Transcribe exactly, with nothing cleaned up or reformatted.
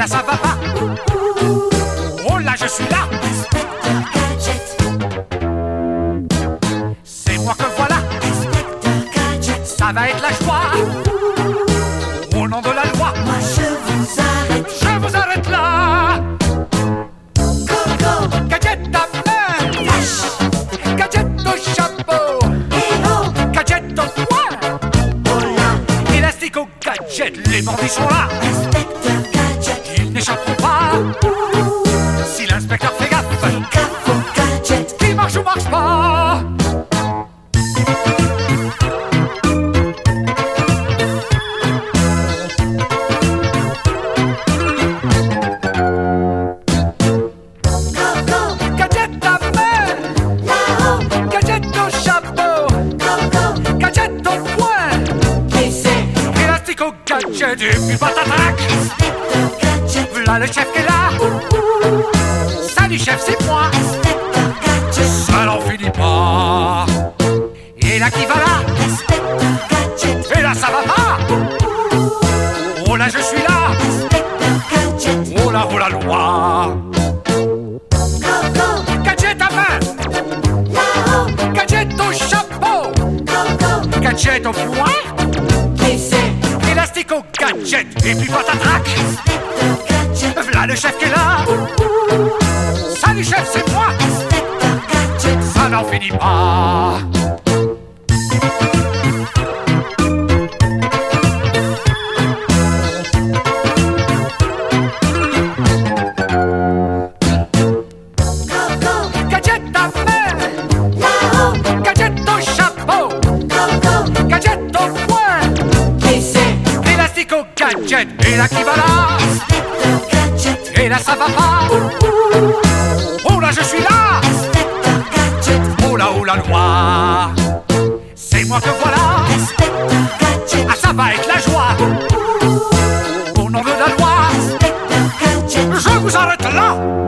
là ça va pas. Oh là je suis là. Inspecteur Gadget. C'est moi que voilà. Inspecteur Gadget. Ça va être la joie. Au nom de la loi, Moi je vous arrête. je vous arrête là. Coco. Gadget à main, Flash. gadget au chapeau, Héros. gadget au poing, Oh là. élastique au gadget. Les bandits sont là, Inspecteur Gadget. ils n'échapperont pas. Si l'inspecteur fait gaffe, Gaffe au gadget. qui marche ou marche pas. Coco. Gadget à main, Là-haut. gadget au chapeau, Coco. gadget au poing, Qui c'est? élastique au gadget. Et puis patatrac, Inspecteur Gadget. voilà le chef qui est là. Salut chef, c'est moi. Inspecteur Gadget. Ça n'en finit pas. Et là qui va là? Inspecteur Gadget. Et là ça va pas. Oh là je suis là. Inspecteur Gadget. Oh là oh la loi. Coco. Gadget à main, Là-haut. gadget au chapeau, Coco. gadget au poing, Qui c'est? élastique au gadget. Et puis patatrac, Inspecteur Gadget. voilà le chef qui est là. Salut chef, c'est moi. Inspecteur Gadget. Ça n'en finit pas. Coco. Gadget à main, Là-haut. gadget au chapeau, Coco. gadget au poing, Qui c'est? élastique au gadget. Et là qui va là? Inspecteur Gadget. Et là ça va pas. Oh là je suis là. Inspecteur Gadget. Oh là oh la loi. C'est moi que voilà. Inspecteur Gadget. Ah ça va être la joie. Au nom de la loi, Inspecteur Gadget. je vous arrête là.